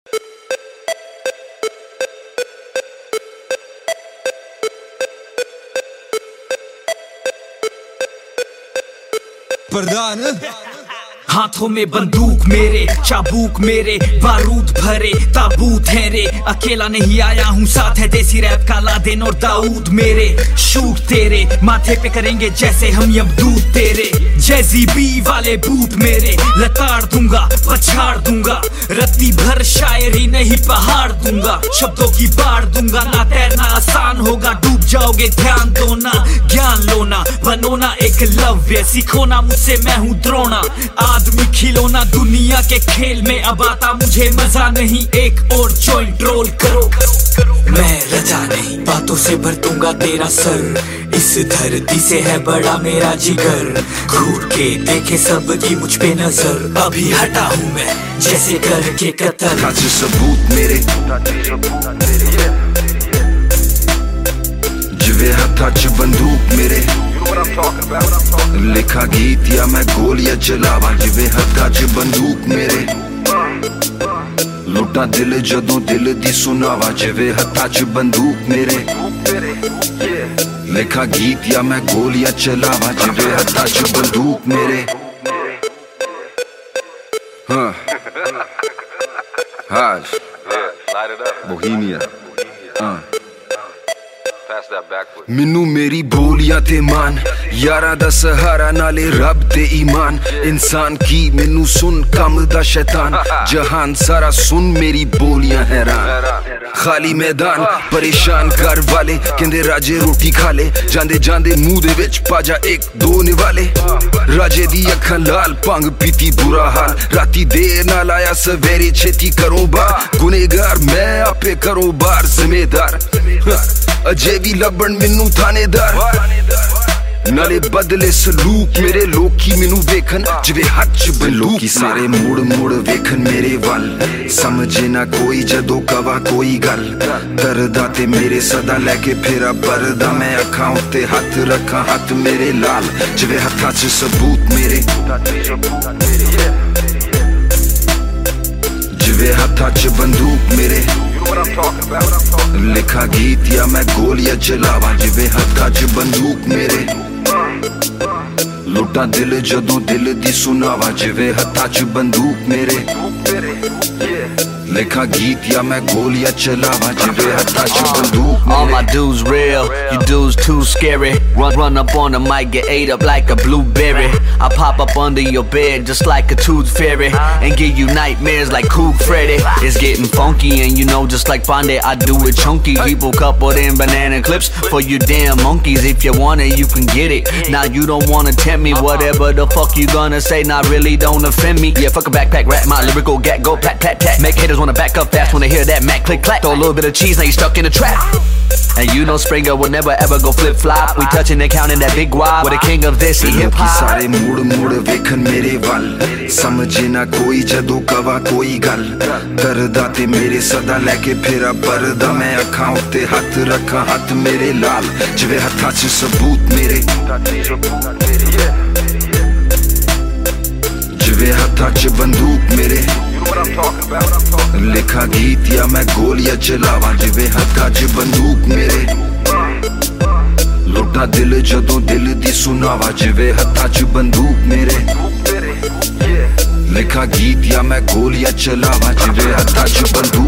प्रधान हाथों में बंदूक मेरे, चाबूक मेरे, बारूद भरे ताबूत है रे। अकेला नहीं आया हूँ, साथ है देसी रैप का लादेन और दाऊद मेरे। शूट तेरे माथे पे करेंगे जैसे हम यमदूत तेरे। जैजी बी वाले बूट मेरे, लताड़ दूंगा पछाड़ दूंगा। रत्ती भर शायरी नहीं पहाड़ दूंगा, शब्दों की बाढ़ दूंगा। ना तैरना आसान होगा, डूब जाओगे ध्यान दो ना। ज्ञान लो ना, बनो ना एकलव्य, सीखो ना मुझसे मैं हूँ द्रोणा। आदमी खिलौना दुनिया के खेल में, अब आता मुझे मजा नहीं। एक और जॉइंट रोल करो, मैं रजा नहीं, बातों से भर दूंगा तेरा सर। इस धरती से है बड़ा मेरा जिगर, घूर के देखे सबकी मुझ पे नजर। अभी हटा हूँ मैं जैसे करके कत्ल। आज सबूत मेरे जिवे हथा च बंदूक मेरे। लिखा गीत या मैं गोलियां चलावा, जिवे हथा च बंदूक मेरे। लुटा दिल जदों दिल दी सुनावा, जिवे हथा च बंदूक मेरे। लिखा गीत या मैं गोलियां चलावा, जिवे हथा च बंदूक मेरे। Hajj, light it up, Bohemia. ਮੈਨੂੰ ਮੇਰੀ ਬੋਲੀਆਂ ਤੇ ਮਾਨ, ਯਾਰਾਂ ਦਾ ਸਹਾਰਾ ਨਾਲੇ ਰੱਬ ਤੇ ਈਮਾਨ। ਇਨਸਾਨ ਕੀ ਮੈਨੂੰ ਸੁਣ ਕੰਮ ਦਾ ਸ਼ੈਤਾਨ, ਜਹਾਨ ਸਾਰਾ ਸੁਣ ਮੇਰੀ ਬੋਲੀਆਂ ਹੈਰਾਨ। ਖਾਲੀ ਮੈਦਾਨ ਪਰੇਸ਼ਾਨ ਕਰ ਵਾਲੇ, ਕਹਿੰਦੇ ਰਾਜੇ ਰੋਟੀ ਖਾ ਲੈ। ਜਾਂਦੇ ਜਾਂਦੇ ਮੂੰਹ ਦੇ ਵਿੱਚ ਪਾ ਜਾ ਇੱਕ ਦੋ ਨਿਵਾਲੇ। ਰਾਜੇ ਦੀ ਅੱਖਾਂ ਲਾਲ, ਭੰਗ ਪੀਤੀ ਬੁਰਾ ਹਾਲ। ਰਾਤੀ ਦੇਰ ਨਾਲ ਆਇਆ ਸਵੇਰੇ ਛੇਤੀ ਕਰੋ ਬਾਹਰ। ਗੁਨੇਗਾਰ ਮੈਂ ਆਪੇ ਕਰੋ ਬਾਹਰ ਜ਼ਿੰਮੇਦਾਰ। ਅਜੇ ਵੀ ਲੱਭਣ ਮੈਨੂੰ ਥਾਣੇਦਾਰ, ਨਾਲੇ ਬਦਲੇ ਸਲੂਕ ਮੇਰੇ। ਲੋਕੀ ਮੈਨੂੰ ਵੇਖਣ ਜਿਵੇਂ ਹੱਥ ਚ ਬੰਦੂਕ। ਕੀ ਸਾਰੇ ਮੁੜ ਮੁੜ ਵੇਖਣ ਮੇਰੇ ਵੱਲ, ਸਮਝੇ ਨਾ ਕੋਈ ਜਦੋਂ ਕਵਾ ਕੋਈ ਗੱਲ। ਦਰਦਾਂ ਤੇ ਮੇਰੇ ਸਦਾ ਲੈ ਕੇ ਫੇਰਾ ਪਰਦਾ, ਮੈਂ ਅੱਖਾਂ ਉੱਤੇ ਹੱਥ ਰੱਖਾਂ ਹੱਥ ਮੇਰੇ ਲਾਲ, ਜਿਵੇਂ ਹੱਥਾਂ ਚ ਸਬੂਤ ਮੇਰੇ। ਜਿਵੇਂ ਹੱਥਾਂ ਚ ਬੰਦੂਕ ਮੇਰੇ। लिखा गीत या मैं गोलियां चलावा, जिवे हथा च बंदूक मेरे। लुटा दिल जदों दिल दी सुनावा, जिवे हथा च बंदूक मेरे। लिखा गीत या मैं गोलियां चलावा, जिवे हथा च बंदूक मेरे। All my dudes real, you dudes too scary. Run up on the mic, get ate up like a blueberry. I pop up under your bed just like a tooth fairy, and give you nightmares like Kook Freddy. It's getting funky and you know just like Fonde, I do it chunky. People coupled in banana clips for you damn monkeys. If you want it, you can get it. Now you don't wanna tempt me, whatever the fuck you gonna say, not really don't offend me. Yeah, fuck a backpack rap, my lyrical gat go pat pat pat. Make haters wanna back up fast when they hear that Mac click clack. Throw a little bit of cheese, now you stuck in a trap. And you know Springer will never ever go flip flop. We touching and counting that big wad. We're the king of this, he hip hop. सारे मुड़ मुड़ वेखन मेरे वल, समझे ना कोई जदों कवा कोई गल। दर्दां ते मेरे सदा लेके फेरा परदा, मैं अखां उत्ते हथ रखां हथ मेरे लाल, जिवें हत्थां च सबूत मेरे। जिवें हत्थां च बंदूक मेरे। लिखा गीत या मैं गोलियां चलावा, जिवें हत्थां च बंदूक मेरे। लुटा दिल जदों दिल दी सुनावा, जिवें हत्थां च बंदूक मेरे। लिखा गीत या मैं गोलियां चलावा, जिवें हत्थां च बंदूक